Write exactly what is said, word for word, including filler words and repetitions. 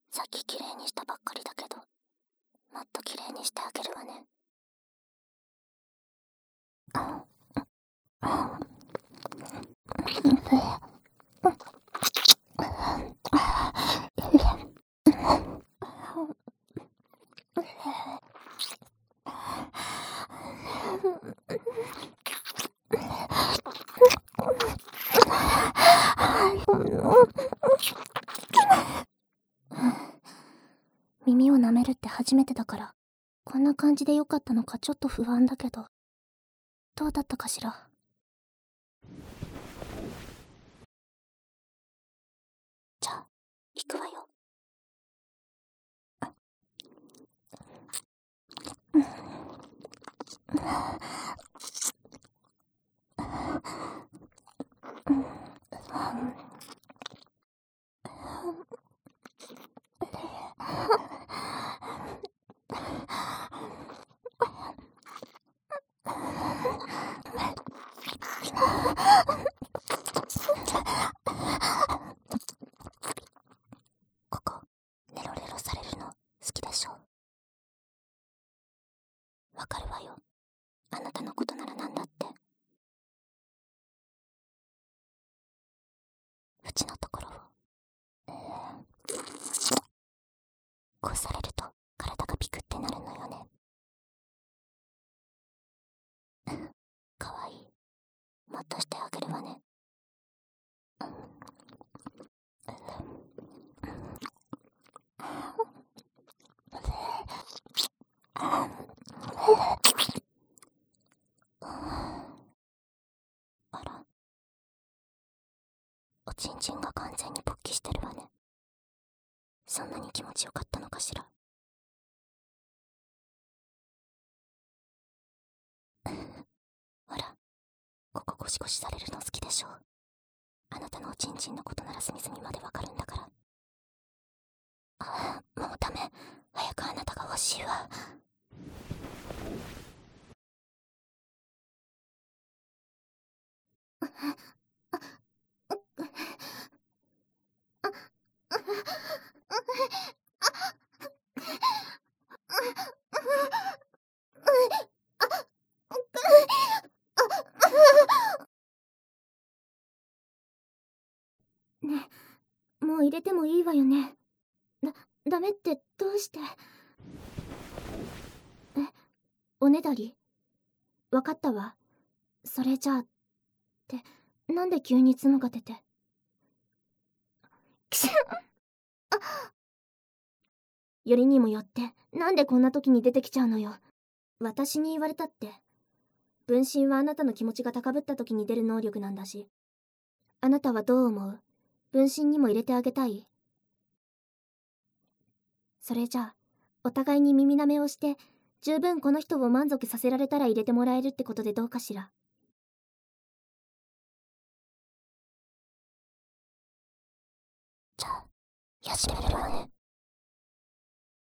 さっききれいにしたばっかりだけど、もっときれいにしてあげるわね。耳を舐めるって初めてだから、こんな感じでよかったのかちょっと不安だけど、どうだったかしら。じゃあ、行くわよ。ここ、ネロレロされるの好きでしょ。わかるわよ。あなたのことならなんだって。うちのところを、こうされると体がピクってなるのよね。かわいい。もっとしてあげるわね。あら、おちんちんが完全に勃起してるわね。そんなに気持ちよかったのかしら。ほら、ここゴシゴシされるの好きでしょ。あなたのおちんちんのことなら隅々までわかるんだから。ああ、もうダメ。早くあなたが欲しいわ。ね、もう入れてもいいわよね。だ、ダメってどうして。え、おねだり？わかったわ。それじゃあ、って、なんで急に角が出て。くしゅあ、よりにもよって、なんでこんな時に出てきちゃうのよ。私に言われたって。分身はあなたの気持ちが高ぶった時に出る能力なんだし。あなたはどう思う？分身にも入れてあげたい？それじゃあ、お互いに耳舐めをして、十分この人を満足させられたら入れてもらえるってことでどうかしら。じゃあ、やしてみるわね。